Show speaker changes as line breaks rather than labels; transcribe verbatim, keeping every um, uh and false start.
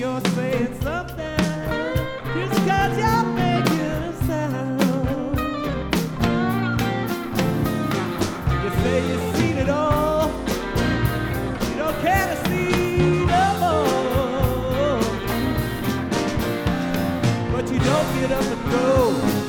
you're saying something just 'cause you're making a sound. You say you've seen it all, you don't care to see no more, but you don't get up and go.